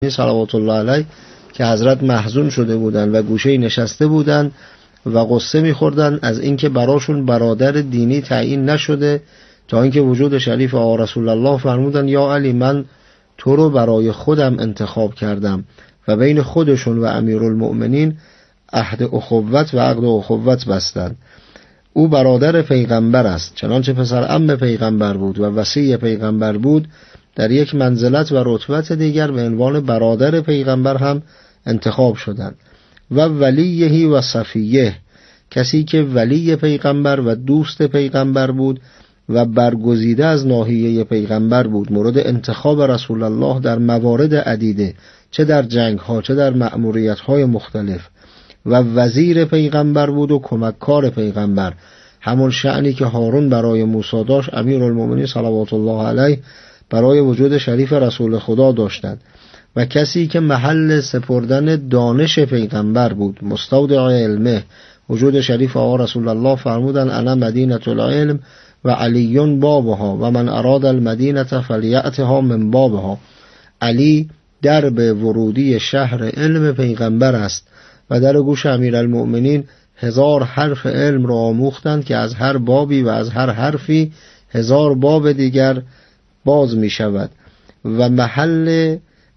صلوات الله علیه که حضرت محزون شده بودند و گوشه نشسته بودند و قصه می‌خوردند از اینکه براشون برادر دینی تعیین نشده، تا اینکه وجود شریف آقا رسول الله فرمودند یا علی من تو رو برای خودم انتخاب کردم و بین خودشون و امیرالمؤمنین عهد اخوت و عقد اخوت بستند. او برادر پیغمبر است، چنانچه پسر عم پیغمبر بود و وصی پیغمبر بود، در یک منزلت و رتبت دیگر به عنوان برادر پیغمبر هم انتخاب شدند. و ولیه و صفیه، کسی که ولی پیغمبر و دوست پیغمبر بود و برگزیده از ناحیه پیغمبر بود، مورد انتخاب رسول الله در موارد عدیده، چه در جنگ ها چه در مأموریت های مختلف، و وزیر پیغمبر بود و کمککار پیغمبر، همون شأنی که هارون برای موسی داشت امیرالمؤمنین صلوات الله علیه برای وجود شریف رسول خدا داشتند. و کسی که محل سپردن دانش پیغمبر بود، مستودع علمه، وجود شریف آقا رسول الله فرمودن انا مدینة العلم و علی بابها و من اراد المدینة فلیأتها من بابها. علی درب ورودی شهر علم پیغمبر است و در گوش امیرالمؤمنین 1000 حرف علم را آموختند که از هر بابی و از هر حرفی 1000 باب دیگر باز می شود. و محل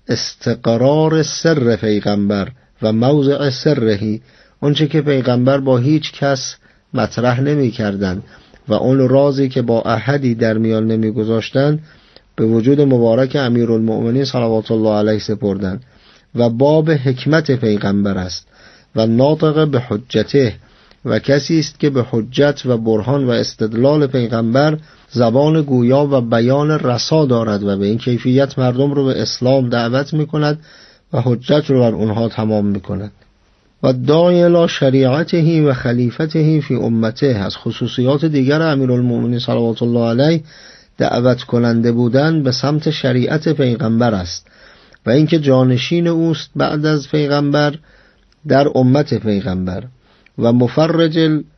استقرار سر پیغمبر و موضع سرهی، اونچه که پیغمبر با هیچ کس مطرح نمی کردن و اون رازی که با احدی در میان نمی گذاشتن، به وجود مبارک امیرالمؤمنین صلوات الله علیه سپردن. و باب حکمت پیغمبر است و ناطق به حجته، و کسی است که به حجت و برهان و استدلال پیغمبر زبان گویا و بیان رسا دارد و به این کیفیت مردم رو به اسلام دعوت می کند و حجت رو بر اونها تمام می کند. و داعی الی شریعته و خلیفته فی امته، از خصوصیات دیگر امیرالمؤمنین صلوات الله علیه دعوت کننده بودن به سمت شریعت پیغمبر است و اینکه جانشین اوست بعد از پیغمبر در امت پیغمبر. و مفرج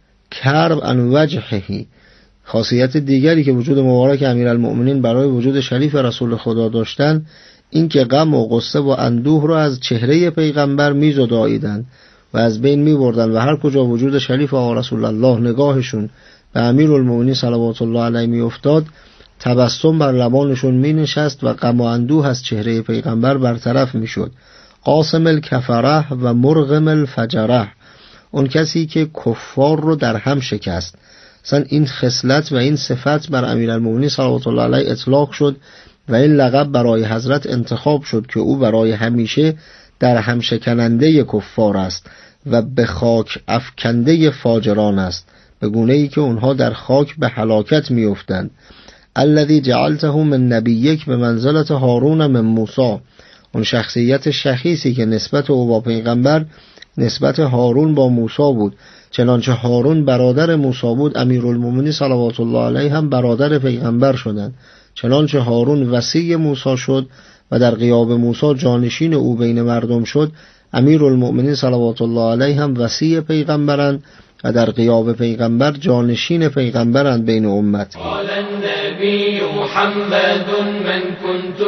الکرب عن وجهه، خاصیت دیگری که وجود مبارک امیرالمؤمنین برای وجود شریف رسول خدا داشتند، این که غم و غصه و اندوه را از چهره پیغمبر می‌زداییدند و از بین می‌بردند و هر کجا وجود شریف آقا رسول الله نگاهشون به امیرالمؤمنین صلوات الله علیه می‌افتاد، تبسم بر لبانشون می‌نشست و غم و اندوه از چهره پیغمبر برطرف می‌شد. قاسم الکفره و مرغم الفجره، اون کسی که کفار رو در هم شکست. مثلا این خصلت و این صفت بر امیرالمؤمنین صلوات الله علیه اطلاق شد و این لقب برای حضرت انتخاب شد که او برای همیشه در هم شکننده کفار است و به خاک افکنده فاجران است، به گونه‌ای که اونها در خاک به هلاکت میافتند. الذی جعلته من نبیک به منزلت هارون من موسی، اون شخصیت شخیصی که نسبت او با پیغمبر نسبت هارون با موسی بود، چنانچه هارون برادر موسی بود امیرالمؤمنین صلوات الله علیه هم برادر پیغمبر شدند. چنانچه هارون وصی موسی شد و در غیاب موسی جانشین او بین مردم شد، امیرالمؤمنین صلوات الله علیه هم وصی پیغمبرند و در غیاب پیغمبر جانشین پیغمبرند بین امت. قال النبی محمد من كنت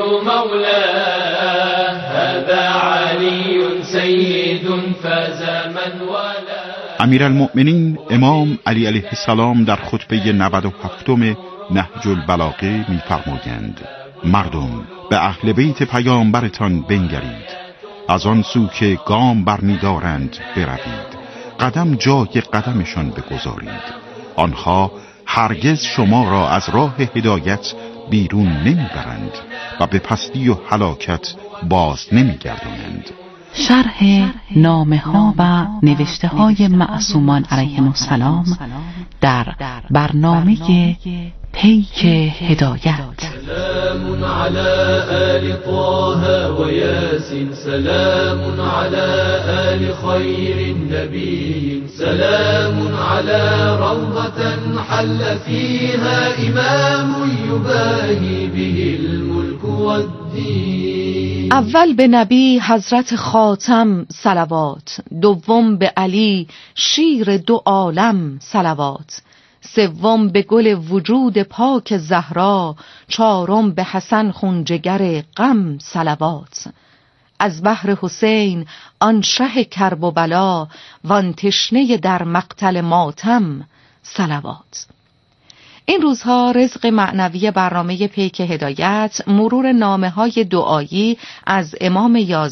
مولاه هذا علی سید فاز من ولا. امیرالمؤمنین امام علی علیه السلام در خطبه 97 نهج البلاغه می‌فرمایند: مردم به اهل بیت پیامبرتان بنگرید، از آن سو که گام برمی‌دارند بروید، قدم جای قدمشان بگذارید، آنها هرگز شما را از راه هدایت بیرون نمیبرند و به پستی و هلاکت باز نمیگردانند. شرح نامه ها و نوشته های معصومان علیهم السلام در برنامه پیک هدایت. سلام علی آل طه و یاسین، سلام علی آل خیر النبی، سلام علی روضة حل فیها امام یباهی به الملک والدین. اول به نبی حضرت خاتم صلوات، دوم به علی شیر دو عالم صلوات، سوم به گل وجود پاک زهرا، چهارم به حسن خونجگر غم صلوات. از بحر حسین آن شه کرب و بلا، وان تشنه در مقتل ماتم صلوات. این روزها رزق معنوی برنامه پیک هدایت مرور نامه‌های دعایی از امام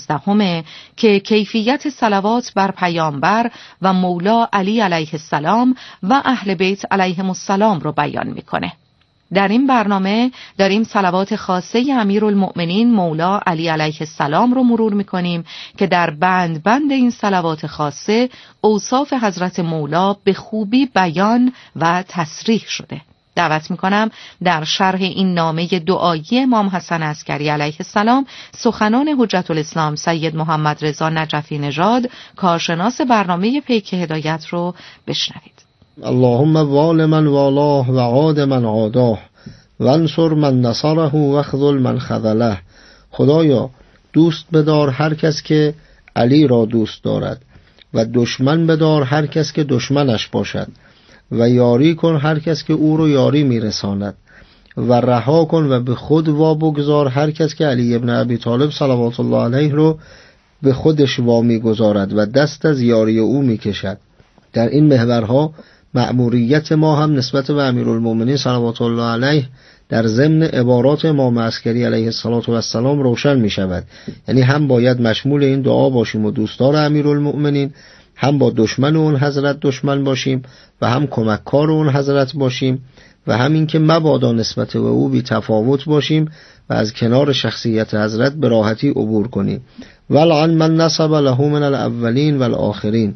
11 که کیفیت صلوات بر پیامبر و مولا علی علیه السلام و اهل بیت علیهم السلام رو بیان میکنه. در این برنامه داریم صلوات خاصه امیرالمؤمنین مولا علی علیه السلام رو مرور میکنیم که در بند این صلوات خاصه اوصاف حضرت مولا به خوبی بیان و تصریح شده. دعوت میکنم در شرح این نامه دعایی امام حسن عسکری علیه السلام سخنان حجت الاسلام سید محمد رضا نجفی نژاد کارشناس برنامه پیک هدایت رو بشنوید. اللهم وال من والاه و عاد من عاداه و انصر من نصره و خذل من خذله. خدایا دوست بدار هر کس که علی را دوست دارد و دشمن بدار هر کس که دشمنش باشد و یاری کن هر کس که او رو یاری میرساند و رها کن و به خود وابگذار هر کس که علی ابن ابی طالب صلوات الله علیه رو به خودش وامی گذارد و دست از یاری او میکشد. در این محورها مأموریت ما هم نسبت به امیرالمؤمنین صلوات الله علیه در ضمن عبارات امام عسکری علیه السلام روشن می شود. یعنی هم باید مشمول این دعا باشیم و دوستدار امیرالمؤمنین، هم با دشمن اون حضرت دشمن باشیم و هم کمککار اون حضرت باشیم و هم این که مبادا نسبت به او بی تفاوت باشیم و از کنار شخصیت حضرت به راحتی عبور کنیم. ولعن من نصب له من الاولین والآخرین،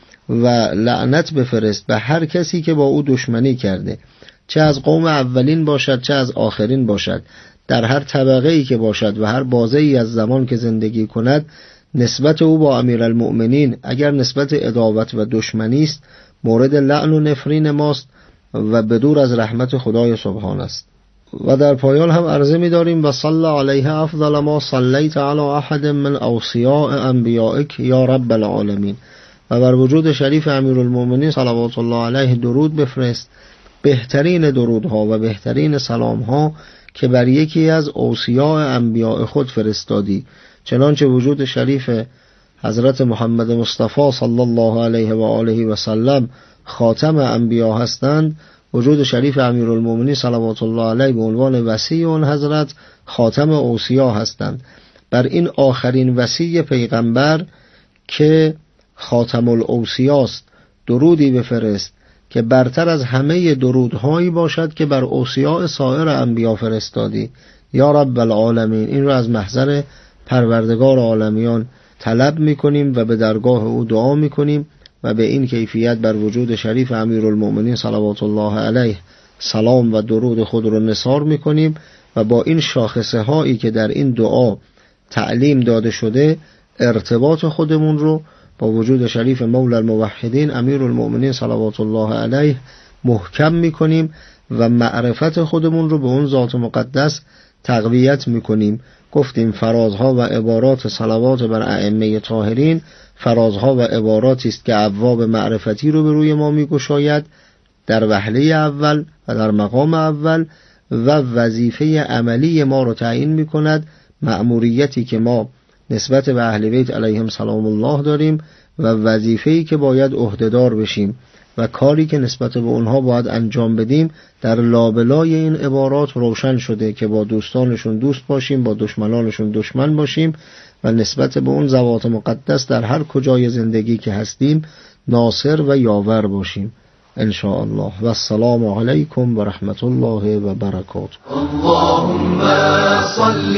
و لعنت بفرست به هر کسی که با او دشمنی کرده، چه از قوم اولین باشد چه از آخرین باشد، در هر طبقه ای که باشد و هر بازه ای از زمان که زندگی کند. نسبت او با امیرالمؤمنین اگر نسبت عداوت و دشمنی است مورد لعن و نفرین ماست و بدور از رحمت خدای سبحان است. و در پایان هم عرضه می داریم و صلی علیه افضل ما صلیت علی احد من اوصیاء انبیائک یا رب العالمین، و بر وجود شریف امیرالمؤمنین صلوات الله علیه درود بفرست، بهترین درودها و بهترین سلامها که بر یکی از اوصیاء انبیاء خود فرستادی، چنانچه وجود شریف حضرت محمد مصطفی صلی الله علیه و آله و سلم خاتم انبیا هستند. وجود شریف امیرالمؤمنین صلوات الله علیه به عنوان وصی اون حضرت خاتم اوصیا هستند. بر این آخرین وصی پیغمبر که خاتم الاوصیاست درودی بفرست که برتر از همه درودهایی باشد که بر اوصیاء سایر انبیا فرستادی یا رب العالمین. این را از محضر پروردگار عالمیان طلب میکنیم و به درگاه او دعا میکنیم و به این کیفیت بر وجود شریف امیرالمؤمنین صلوات الله علیه سلام و درود خود را نثار میکنیم و با این شاخصه هایی که در این دعا تعلیم داده شده ارتباط خودمون رو با وجود شریف مولا الموحدین امیرالمؤمنین صلوات الله علیه محکم میکنیم و معرفت خودمون رو به اون ذات مقدس تقویت میکنیم. گفتیم فرازها و عبارات صلوات بر ائمه طاهرین فرازها و عباراتی است که ابواب معرفتی رو به روی ما میگشاید در وهله اول و در مقام اول و وظیفه عملی ما رو تعیین میکند. مأموریتی که ما نسبت به اهل بیت علیهم سلام الله داریم و وظیفه‌ای که باید عهدهدار بشیم و کاری که نسبت به اونها باید انجام بدیم در لابلای این عبارات روشن شده که با دوستانشون دوست باشیم، با دشمنانشون دشمن باشیم و نسبت به اون ذوات مقدس در هر کجای زندگی که هستیم ناصر و یاور باشیم ان شاء الله. و السلام علیکم و رحمت الله و برکاته. اللهم صل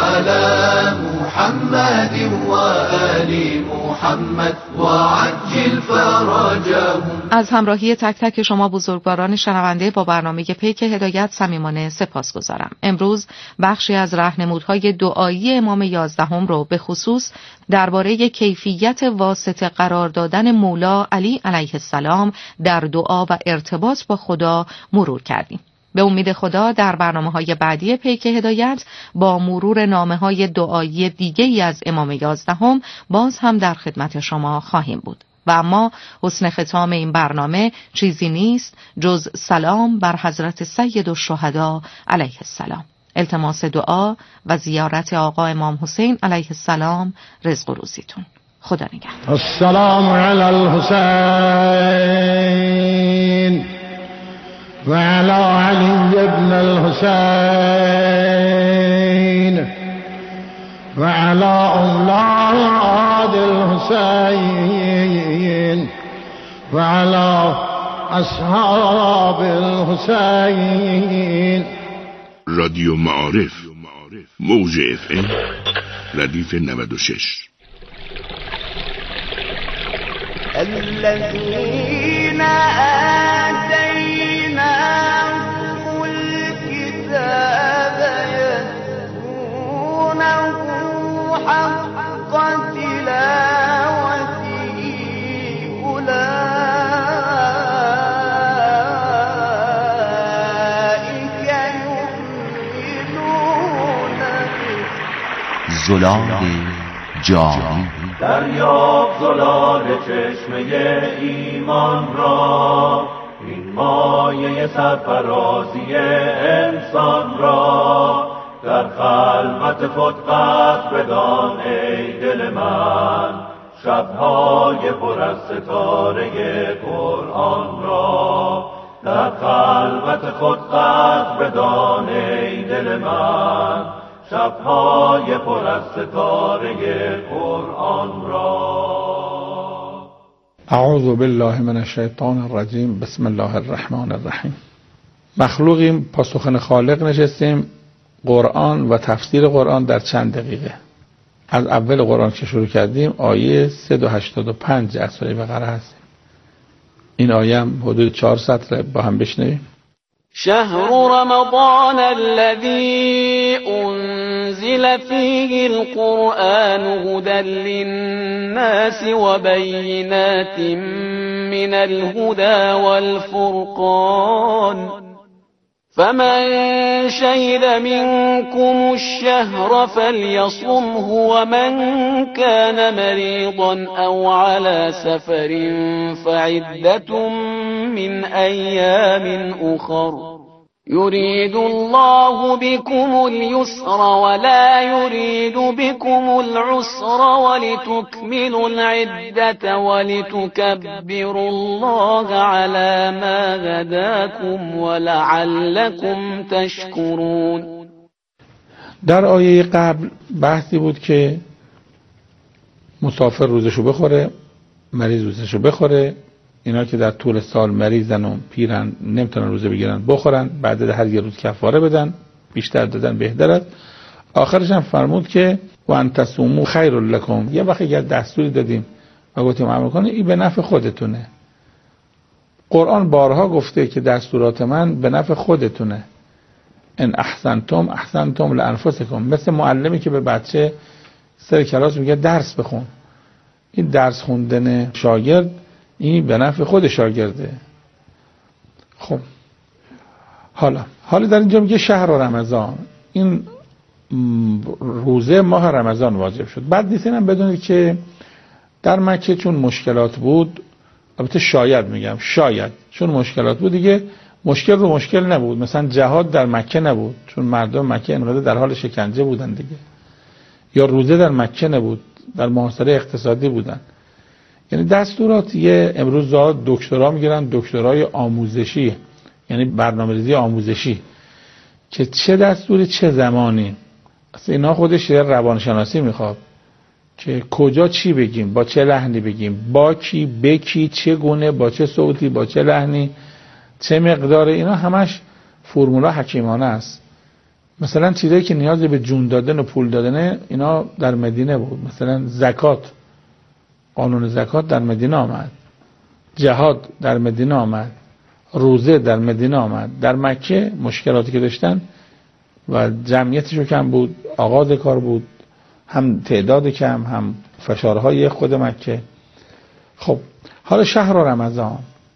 علی محمد و آل محمد و عجل فرجهم. از همراهی تک تک شما بزرگواران شنونده با برنامه پیک هدایت صمیمانه سپاسگزارم. امروز بخشی از راهنمودهای دعایی امام 11 رو به خصوص درباره کیفیت واسطه قرار دادن مولا علی علیه السلام در دعا و ارتباط با خدا مرور کردیم. به امید خدا در برنامه‌های بعدی پیک هدایت با مرور نامه‌های دعایی دیگه‌ای از امام 11 باز هم در خدمت شما خواهیم بود. و اما حسن ختام این برنامه چیزی نیست جز سلام بر حضرت سید الشهدا علیه السلام. التماس دعا و زیارت آقا امام حسین علیه السلام رزق و روزیتون. خدا نگهدار. السلام علی الحسین و علی علی ابن الحسین و علی اولاد الحسین و علی اصحاب الحسین. رادیو معارف موج FM ردیف 96. الذين آتيناهم الكتاب يتلونه حق تلاوته أولئك يؤمنون به. زلال جاری دریاب زلال چشمه ایمان را، این مایه سرفرازی انسان را. در خلوت خود قدر بدان ای دل من، شبهای پر از ستاره قرآن را. در خلوت خود قدر بدان ای دل من، شبهای پر از ستاره قرآن را. اعوذ بالله من الشیطان الرجیم. بسم الله الرحمن الرحیم. مخلوقیم، پاسخن خالق نشستیم. قرآن و تفسیر قرآن در چند دقیقه. از اول قرآن که شروع کردیم آیه 385 از سوره بقره هستیم. این آیه هم حدود 4 سطر با هم بشنویم. شهر رمضان الذي أنزل فيه القرآن هدى للناس وبينات من الهدى والفرقان فمن شهد منكم الشهر فليصمه ومن كان مريضا أو على سفر فعدة من أيام أخر يريد الله بكم اليسر ولا يريد بكم العسر ولتكملوا العدة ولتكبروا الله على ما هداكم ولعلكم تشكرون. در آیه قبل بحثی بود که مسافر روزشو بخوره، مریض روزشو بخوره، اینا که در طول سال مریضن و پیرن نمیتونن روزه بگیرن بخورن، بعد هر یه روز کفاره بدن، بیشتر دادن بهتر است. آخرش هم فرمود که وان تصوموا خیر لکم. یه وقتی یه دستوری دادیم و گفتیم عمل کنید، این به نفع خودتونه. قرآن بارها گفته که دستورات من به نفع خودتونه. ان احسنتم احسنتم لانفسکم. مثل معلمی که به بچه سر کلاس میگه درس بخون. این درس خوندن شاگرد این به نفع خود شاگرده. خب حالا در اینجا میگه شهر رمضان، این روزه ماه رمضان واجب شد. بعد نیست اینم بدونید که در مکه چون مشکلات بود، البته شاید میگم شاید چون مشکلات بود دیگه مشکل رو مشکل نبود. مثلا جهاد در مکه نبود چون مردم مکه انقدر در حال شکنجه بودن دیگه، یا روزه در مکه نبود، در محاصره اقتصادی بودن. یعنی دستورات یه امروز دکترا میگیرن، دکترای آموزشی، یعنی برنامه‌ریزی آموزشی، که چه دستوری چه زمانی. اصلا اینا خودش روانشناسی میخواد که کجا چی بگیم، با چه لحنی بگیم، با کی، به کی، چه گونه، با چه صوتی، با چه لحنی، چه مقدار. اینا همش فرمولا حکیمانه است. مثلا چیزایی که نیاز به جون دادن و پول دادنه اینا در مدینه بود. مثلا زکات، قانون زکات در مدینه آمد، جهاد در مدینه آمد، روزه در مدینه آمد. در مکه مشکلاتی که داشتن و جمعیتشو کم بود، آغاز کار بود، هم تعداد کم، هم فشارهای خود مکه. خب حالا شهر رمضان،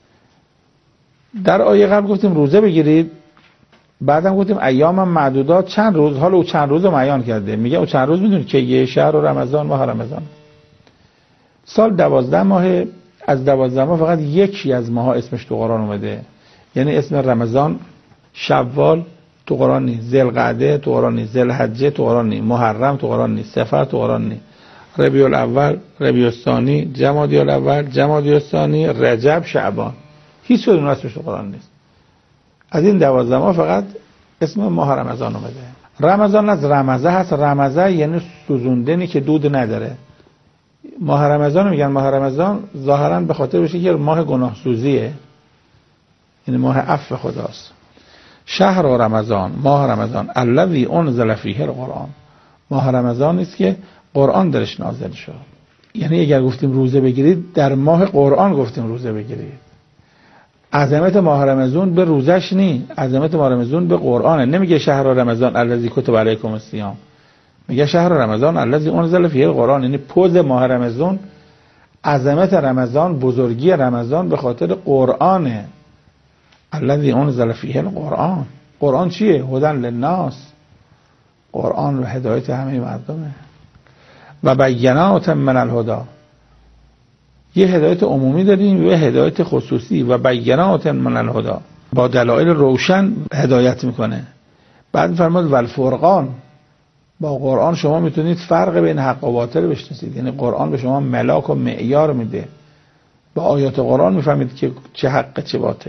در آیه قبل گفتیم روزه بگیرید، بعدم گفتیم ایام معدودات، چند روز. حالا او چند روز رو بیان کرده، میگه او چند روز میدونید که یه شهر رمضان، ماه رمضان. سال 12 ماه، از 12 ماه فقط یکی از ماها اسمش تو قرآن اومده، یعنی اسم رمضان، شوال، تو قرآن نیست، ذوالقعده تو قرآن نیست، ذوالحجه تو قرآن نیست، محرم تو قرآن نیست، صفر تو قرآن نیست، ربیع الاول، ربیع الثانی، جمادی الاول، جمادی الثانی، رجب، شعبان، هیچ کدوم اسمش تو قرآن نیست. از این 12 ماه فقط اسم ماه رمضان اومده. رمضان از رمزه هست. رمزه یعنی سوزوندنی که دود نداره. ماه رمضان میگن ماه رمضان ظاهرا به خاطر بشه که ماه گناه سوزیه، یعنی ماه عفو خداست. شهر رمضان، ماه رمضان الذی انزل فیه القرآن، ماه رمضان است که قرآن درش نازل شد. یعنی اگر گفتیم روزه بگیرید، در ماه قرآن گفتیم روزه بگیرید. عظمت ماه رمضان به روزش نی، عظمت ماه رمضان به قرآنه. نمیگه شهر رمضان الذی کتب علیکم الصیام، میگه شهر رمضان الذی انزل فیه القرآن. یعنی پوز ماه رمضان، عظمت رمضان، بزرگی رمضان به خاطر قرآنه. الذی انزل فیه القرآن. قرآن چیه؟ هدی للناس. قرآن و هدایت همه مردمه. و بینات من الهدی، یه هدایت عمومی داریم و یه هدایت خصوصی. و بینات من الهدی، با دلایل روشن هدایت میکنه. بعد فرمود والفرقان، با قرآن شما میتونید فرق بین حق و باطل بشناسید. یعنی قرآن به شما ملاک و معیار میده، با آیات قرآن میفهمید که چه حق چه باطل.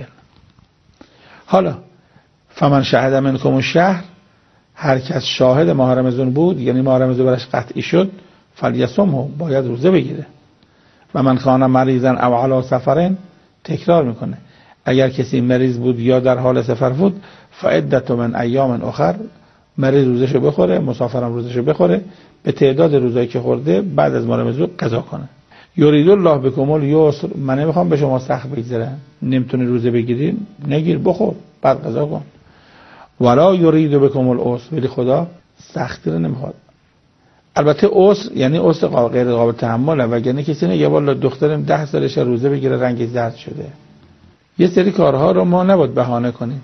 حالا فمن شهد منکم الشهر، هر کس شاهد ماه رمضان بود، یعنی ماه رمضان برش قطعی شد، فلیصمه، باید روزه بگیره. و من کان مریضا او علی سفرن، تکرار میکنه، اگر کسی مریض بود یا در حال سفر بود، فعدت من ایام اخر، مریض روزشو بخوره، مسافرم روزشو بخوره، به تعداد روزایی که خورده بعد از ماه رمضان قضا کنه. یرید الله بکم الیسر، من نمیخوام به شما سخت بگذره، نمیتونی روزه بگیری، نگیر، بخور بعد قضا کن. ولا یرید بکم العسر، ولی خدا سختی رو نمیخواد. البته عسر یعنی عسر غیر قابل تحمله، وگرنه کسی نگه والا دخترم 10 سالشه روزه بگیره رنگ زرد شده. یه سری کارها رو ما نباید بهانه کنیم،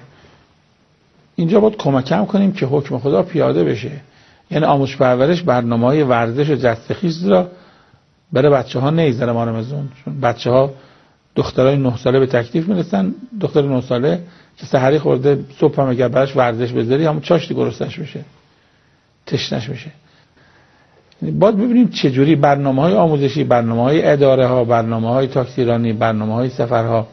اینجا باید کمکم کنیم که حکم خدا پیاده بشه. یعنی آموزش پرورش، برنامه‌های ورزش و جستخیز را برای بچه‌ها نیذاره ما رمضان، چون بچه‌ها دخترای 9 ساله به تکلیف میرسن، دختر 9 ساله که سحری خورده صبح هم اگر براش ورزش بذاری همون چاشتی گرسنش میشه، تشنش میشه. باید ببینیم چجوری برنامه‌های آموزشی، برنامه‌های اداره‌ها، برنامه‌های تاکسیرانی، برنامه‌های سفرها،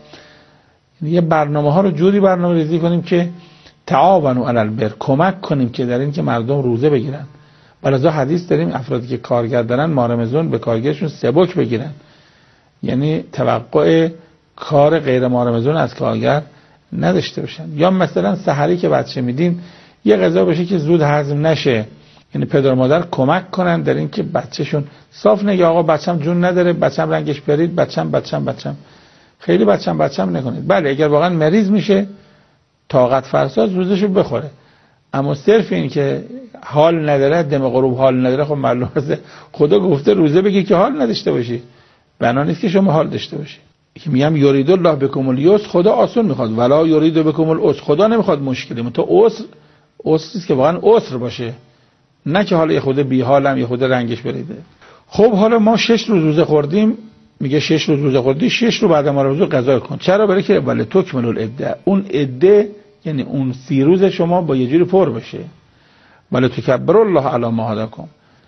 یه برنامه‌ها رو جوری برنامه‌ریزی کنیم که تعاونوا علی البر، کمک کنیم که در این که مردم روزه بگیرن. بلازا حدیث داریم افرادی که کارگر دارن ماه رمضان به کارگرشون سبک بگیرن، یعنی توقع کار غیر ماه رمضان از کارگر نداشته باشن. یا مثلا سحری که بچه میدین یه غذا باشه که زود هضم نشه، یعنی پدر و مادر کمک کنن در این که بچه‌شون صاف نگه، آقا بچه‌م جون نداره، بچه‌م رنگش پرید، بچه‌م خیلی بچه‌م نکنید. بله اگر واقعا مریض میشه طاقت فرساز روزشو بخوره، اما صرف این که حال نداره، دم غروب حال نداره، خب معلومه خدا گفته روزه بگی که حال نداشته باشی، بنا نیست که شما حال داشته باشی. که میگم یرید الله بکم الیسر، خدا آسون میخواد، ولا یرید بکم العسر، خدا نمیخواد مشکلی، تو عسر که واقعا عسر باشه، نه که حالا یه خود بی حالم، یه خود رنگش بریده. خب حالا ما 6 روز روزه خوردیم، میگه 6 روز روزه خوردی، 6 رو بعد ما روزه قضا کن. چرا؟ برای که ولی تکمل العده، اون عده یعنی اون 30 روز شما با یه جوری پر بشه. ولی تکبر الله علی ما هداکم،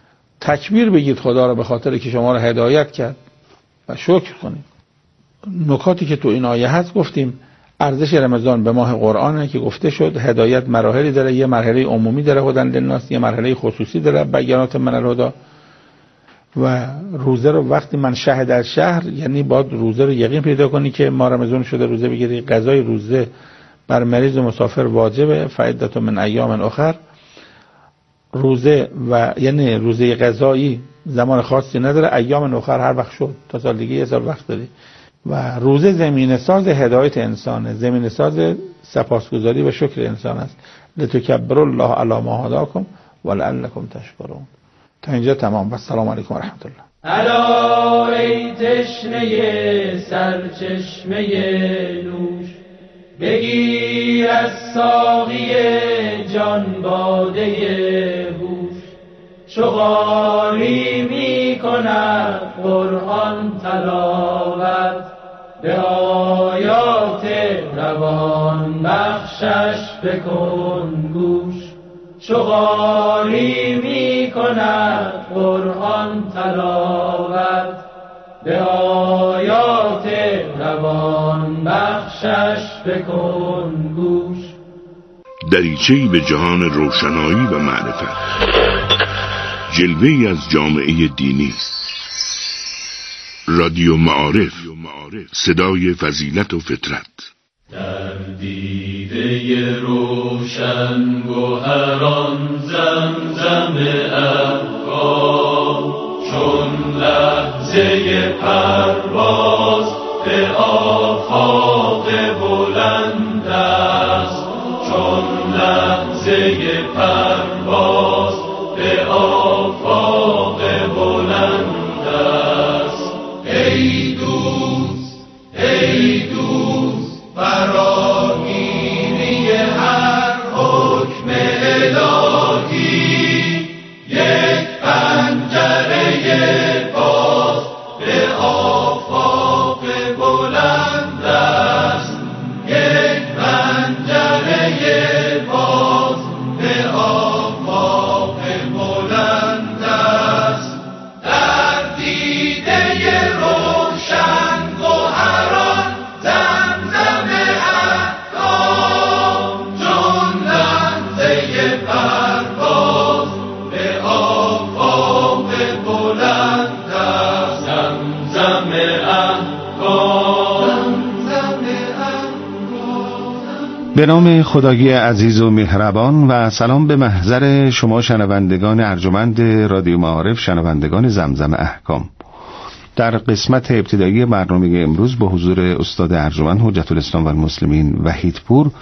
تکبیر بگید خدا رو به خاطر که شما رو هدایت کرد و شکر کنید. نکاتی که تو این آیه هست گفتیم. ارزش رمضان به ماه قرآنه که گفته شد، هدایت مراحلی داره، یه مرحله عمومی داره هدی للناس، یه مرحله خصوصی داره بینات من الهدی. و روزه رو وقتی من شهد از شهر، یعنی باید روزه رو یقین پیدا کنی که ما رمضان شده روزه بگیری. قضای روزه بر مریض و مسافر واجبه، فعدت من ایام اخر. روزه و یعنی روزه قضایی زمان خاصی نداره، ایام اخر هر وقت شد، تا سال دیگه یه سال وقت داری. و روزه زمینه ساز هدایت انسانه، زمینه ساز سپاسگزاری و شکر انسان است. لتکبر الله علی ما هداکم ولعلکم تشکرون. تا اینجا تمام و السلام علیکم و رحمت الله. الا ای تشنه سرچشمه نوش، بگیر از ساقی جان باده هوش. شغالی می کند قرآن تلاوت، به آیات روان بخشش بکن گوش، شغالی می کند قرآن تلاوت، به آیات روان بخشش بکن گوش. دریچه‌ای به جهان روشنایی و معرفت، جلوه‌ای از جامعه دینی. رادیو معارف، صدای فضیلت و فطرت. در دیده روشن گوهران زمزم افکار، چون لحظه پرواز به آفاق بلند است، چون لحظه پرواز به آفاق بلند است. ای دوست، ای دوست، فراگیری هر حکم الهی، یک پنجره باز به آفاق بلند است، یک پنجره باز به آفاق بلند است. در دیده روشن گوهران زمزم احکام، چون لحظه پرواز به آفاق بلند است. زمزم احکام، زمزم احکام. به نام خدای عزیز و مهربان و سلام به محضر شما شنوندگان ارجمند رادیو معارف، شنوندگان زمزم احکام. در قسمت ابتدایی برنامه امروز با حضور استاد ارجمند حجت الاسلام و المسلمین وحیدپور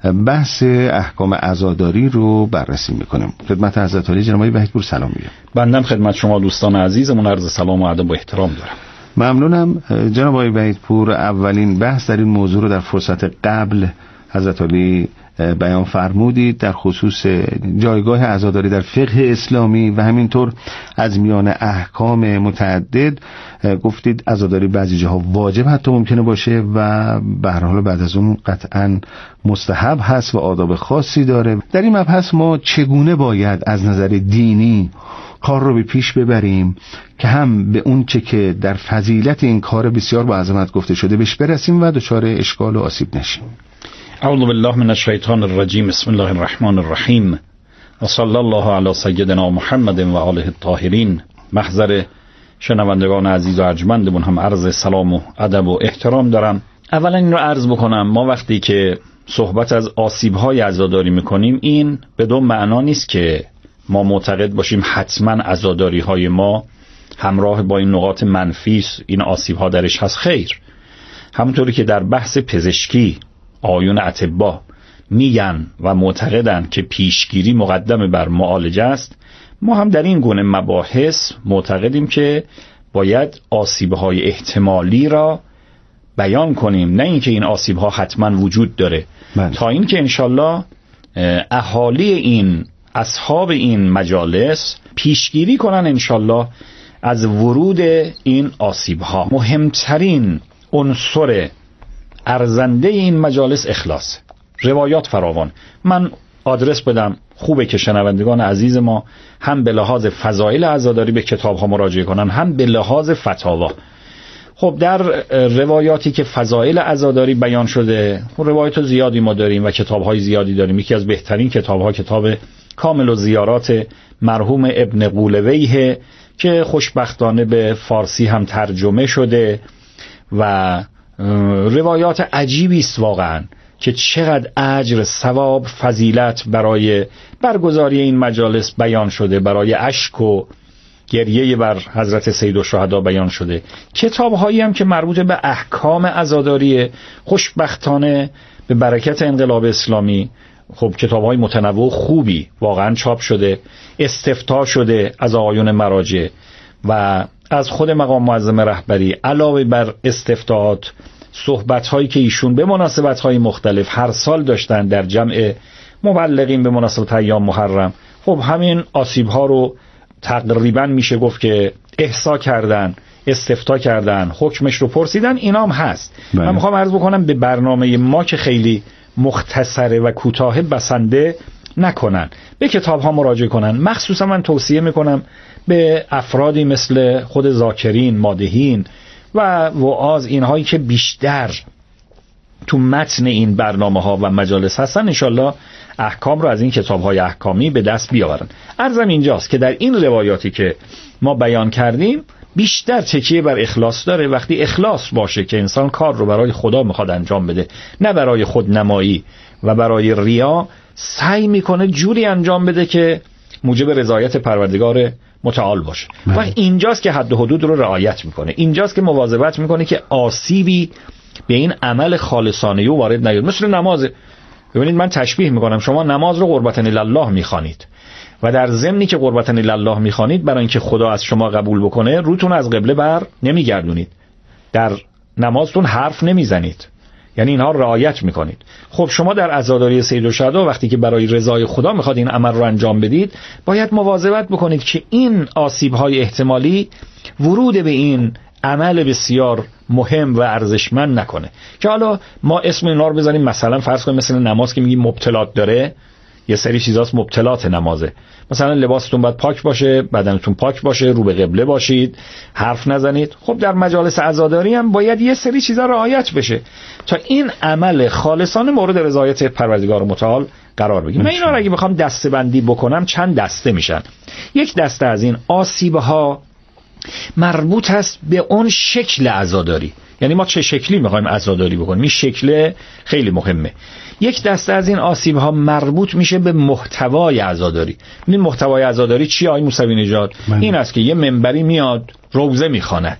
بحث احکام عزاداری رو بررسی میکنیم. خدمت حضرت عالی جناب وحیدپور سلام میگم. بندم خدمت شما دوستان عزیزمون عرض سلام و ادب و احترام دارم. ممنونم جناب وحیدپور. اولین بحث در این موضوع رو در فرصت قبل حضرت عالی بیان فرمودید در خصوص جایگاه عزاداری در فقه اسلامی و همینطور از میان احکام متعدد گفتید عزاداری بعضی جاها واجب حتی ممکنه باشه و به هر حال بعد از اون قطعا مستحب هست و آداب خاصی داره. در این مبحث ما چگونه باید از نظر دینی کار رو به پیش ببریم که هم به اون چه که در فضیلت این کار بسیار با عظمت گفته شده بهش برسیم و دچار اشکال و آسیب نشیم. اعوذ بالله من الشیطان الرجیم. بسم الله الرحمن الرحیم و صلی الله علی سیدنا محمد و آله الطاهرین. محضر شنوندگان عزیز و ارجمندمون هم عرض سلام و ادب و احترام دارم. اولا این رو عرض بکنم ما وقتی که صحبت از آسیب‌های عزاداری میکنیم این بدون معنا نیست که ما معتقد باشیم حتما عزاداری‌های ما همراه با این نقاط منفی این آسیب‌ها درش هست. خیر، همونطوری که در بحث پزشکی آیون اطباء میگن و معتقدن که پیشگیری مقدم بر معالجه است، ما هم در این گونه مباحث معتقدیم که باید آسیب‌های احتمالی را بیان کنیم، نه اینکه این آسیب‌ها حتما وجود داره. تا اینکه انشالله اهالی این اصحاب این مجالس پیشگیری کنن انشالله از ورود این آسیب‌ها. مهمترین عنصر ارزنده این مجالس اخلاص. روایات فراوان. من آدرس بدم، خوبه که شنوندگان عزیز ما هم به لحاظ فضایل عزاداری به کتاب ها مراجعه کنن، هم به لحاظ فتاوا. خب در روایاتی که فضایل عزاداری بیان شده، روایات زیادی ما داریم و کتاب های زیادی داریم. یکی از بهترین کتاب ها کتاب کامل الزیارات مرحوم ابن قولویه که خوشبختانه به فارسی هم ترجمه شده و روایات عجیبی است واقعا که چقدر اجر، ثواب، فضیلت برای برگزاری این مجالس بیان شده، برای اشک و گریه بر حضرت سید الشهدا بیان شده. کتاب هایی هم که مربوط به احکام عزاداری خوشبختانه به برکت انقلاب اسلامی خب کتاب های متنوع خوبی واقعا چاپ شده، استفتاء شده از آقایون مراجع و از خود مقام معظم رهبری. علاوه بر استفتاءات صحبت هایی که ایشون به مناسبت های مختلف هر سال داشتن در جمع مبلغین به مناسبت ایام محرم، خب همین آسیب ها رو تقریبا میشه گفت که احصا کردن. استفتاء کردن، حکمش رو پرسیدن، اینا هم هست. من میخوام عرض بکنم به برنامه ما که خیلی مختصره و کوتاه بسنده نکنن، به کتاب ها مراجعه کنن. مخصوصا من توصیه میکنم به افرادی مثل خود ذاکرین، مادحین و وعاظ، اینهایی که بیشتر تو متن این برنامه ها و مجالس هستن، انشالله احکام رو از این کتاب های احکامی به دست بیاورن. عرضم اینجاست که در این روایاتی که ما بیان کردیم بیشتر تکیه بر اخلاص داره. وقتی اخلاص باشه که انسان کار رو برای خدا میخواد انجام بده، نه برای خودنمایی و برای ریا، سعی میکنه جوری انجام بده که موجب رضایت پروردگار متعال باشه. و اینجاست که حد و حدود رو رعایت میکنه، اینجاست که مواظبت میکنه که آسیبی به این عمل خالصانه او وارد نیاد. مثل نماز، ببینید من تشبیه میکنم، شما نماز رو قربتن الله میخوانید و در ضمنی که قربتن الله میخوانید، برای اینکه خدا از شما قبول بکنه روتون از قبله بر نمیگردونید، در نمازتون حرف نمیزنید، یعنی اینها رعایت میکنید. خب شما در عزاداری سید الشهدا وقتی که برای رضای خدا میخواد این عمل رو انجام بدید، باید مواظبت بکنید که این آسیب‌های احتمالی ورود به این عمل بسیار مهم و ارزشمند نکنه. که حالا ما اسم اینا رو بزنیم، مثلا فرض کنیم مثلا نماز که میگیم مبتلات داره، یه سری چیزاست مبتلات نمازه. مثلا لباستون باید پاک باشه، بدنتون پاک باشه، رو به قبله باشید، حرف نزنید. خب در مجالس عزاداری هم باید یه سری چیزا رعایت بشه تا این عمل خالصانه مورد رضایت پروردگار متعال قرار بگیره. من اینا رو اگه بخوام دسته‌بندی بکنم چند دسته میشن. یک دسته از این آسیب‌ها مربوط است به اون شکل عزاداری، یعنی ما چه شکلی میخوایم عزاداری بکنیم، این شکل خیلی مهمه. یک دسته از این آسیب ها مربوط میشه به محتوای عزاداری. این محتوای عزاداری چیه آقای موسوی نژاد؟ این است که یه منبری میاد روزه میخواند،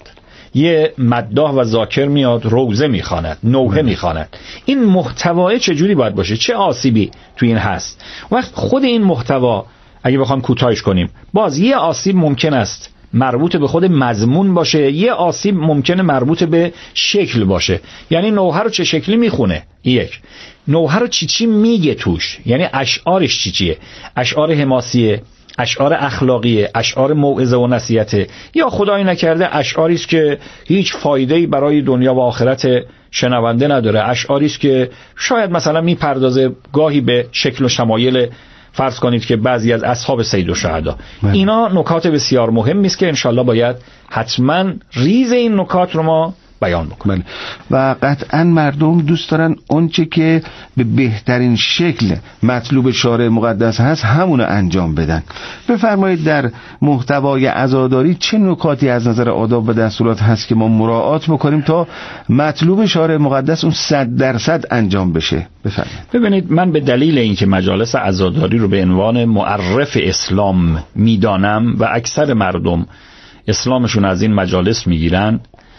یه مداح و ذاکر میاد روزه میخواند، نوحه میخواند. این محتوای چجوری باید باشه؟ چه آسیبی تو این هست؟ وقت خود این محتوا اگه بخوام کوتاهش کنیم، باز یه آسیب ممکن است مربوط به خود مضمون باشه، یه آسیب ممکنه مربوط به شکل باشه. یعنی نوحه رو چه شکلی میخونه، یک نوحه رو چی میگه توش، یعنی اشعارش چیه، اشعار حماسیه، اشعار اخلاقیه، اشعار موعظه و نصیحته، یا خدای نکرده اشعاری است که هیچ فایده‌ای برای دنیا و آخرت شنونده نداره، اشعاری است که شاید مثلا میپردازه گاهی به شکل و شمایل فرض کنید که بعضی از اصحاب سید الشهدا. اینا نکات بسیار مهمی است که انشالله باید حتما ریز این نکات رو ما بیان بکنیم. و قطعا مردم دوست دارن اونچه که به بهترین شکل مطلوب شارع مقدس هست همونو انجام بدن. بفرمایید در محتوای عزاداری چه نکاتی از نظر آداب و دستورات هست که ما مراعات بکنیم تا مطلوب شارع مقدس اون 100% انجام بشه؟ بفرمایید. ببینید من به دلیل اینکه مجالس عزاداری رو به عنوان معرف اسلام میدانم و اکثر مردم اسلامشون از این مجالس میگیرن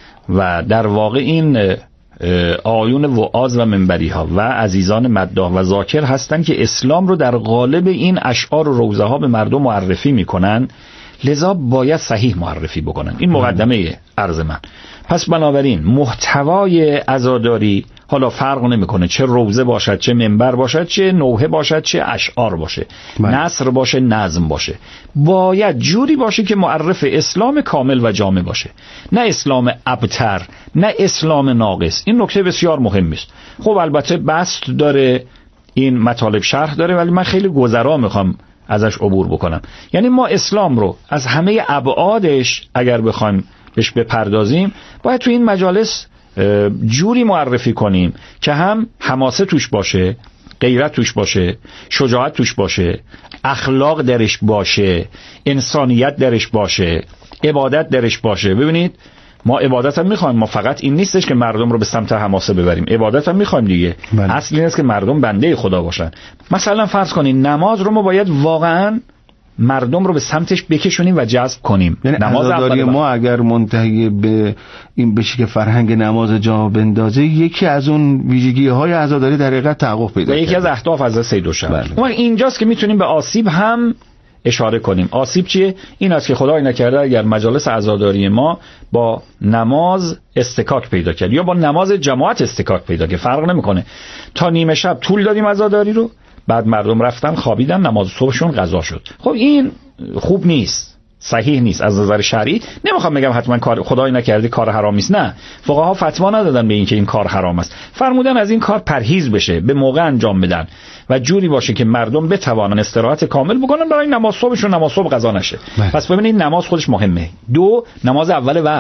و در واقع این آیون وعاظ و منبری ها و عزیزان مداح و ذاکر هستن که اسلام رو در قالب این اشعار و روزه ها به مردم معرفی میکنن، لذا باید صحیح معرفی بکنن. این مقدمه عرض من. پس بنابراین محتوای عزاداری حالا فرق نمیکنه چه روزه باشد، چه منبر باشد، چه نوحه باشد، چه اشعار باشه، نثر باشه، نظم باشه، باید جوری باشه که معرف اسلام کامل و جامع باشه، نه اسلام ابتر، نه اسلام ناقص. این نکته بسیار مهمی است. خب البته بسط داره، این مطالب شرح داره، ولی من خیلی گذرا میخوام ازش عبور بکنم. یعنی ما اسلام رو از همه ابعادش اگر بخوایم بهش بپردازیم، باید تو این مجالس جوری معرفی کنیم که هم حماسه توش باشه، غیرت توش باشه، شجاعت توش باشه، اخلاق درش باشه، انسانیت درش باشه، عبادت درش باشه. ببینید ما عبادت هم میخوایم، ما فقط این نیستش که مردم رو به سمت حماسه ببریم، عبادت هم میخوایم دیگه. اصل این است که مردم بنده خدا باشن. مثلا فرض کنین نماز رو ما باید واقعا مردم رو به سمتش بکشونیم و جذب کنیم. یعنی عزاداری ما اگر منتهی به این بشه که فرهنگ نماز جا بندازه، یکی از اون ویژگی‌های عزاداری در حقیقت تحقق پیدا کرده. یکی از اهداف از سید الشهدا. ما اینجاست که میتونیم به آسیب هم اشاره کنیم. آسیب چیه؟ این است که خدای نکرده اگر مجالس عزاداری ما با نماز استکاک پیدا کرد یا با نماز جماعت استکاک پیدا کرد، فرق نمیکنه، تا نیمه شب طول دادیم عزاداری رو، بعد مردم رفتن خوابیدن، نماز صبحشون قضا شد. خب این خوب نیست. صحیح نیست از نظر شرعی. نمیخوام بگم حتما کار خدای نکرده کار حرامی است، نه، فقها فتوا ندادن به این که این کار حرام است، فرمودن از این کار پرهیز بشه، به موقع انجام بدن و جوری باشه که مردم بتوانن استراحت کامل بکنن برای نماز صبحشون، نماز صبح قضا نشه. پس ببینید نماز خودش مهمه. 2 نماز اول وقت